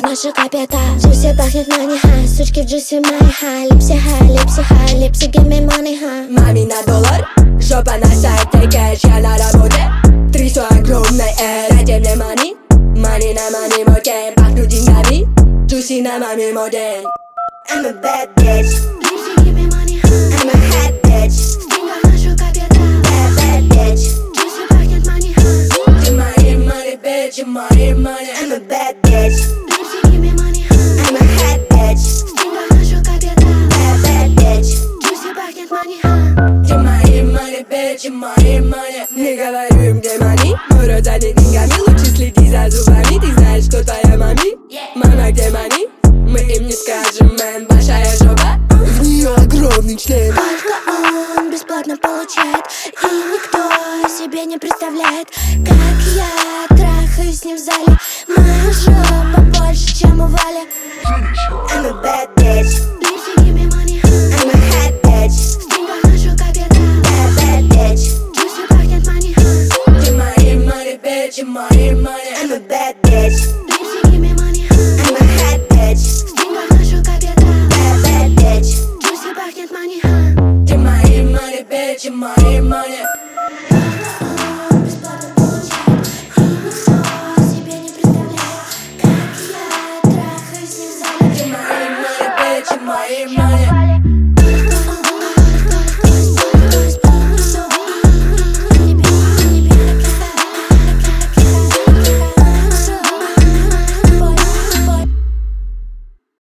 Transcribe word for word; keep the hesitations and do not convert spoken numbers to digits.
наша капита. Джуси пахнет мани, ха. Сучки в джуси мои, ха. Липси, ха, липси, ха. Липси, give me money, ха. Мами на доллар, жопа на сайте, кэш, я на работе. Трясу огромной эр, дайте мне money. Money на money мой game, пахну деньгами. Джуси на маме мой день. I'm a bad bitch. Lipsi, give me money, ха. I'm a hot bitch. Стрингов нашу капита. Bad, bad bitch. Джуси пахнет мани, ха. Money, money, bitch, money, money. I'm a bad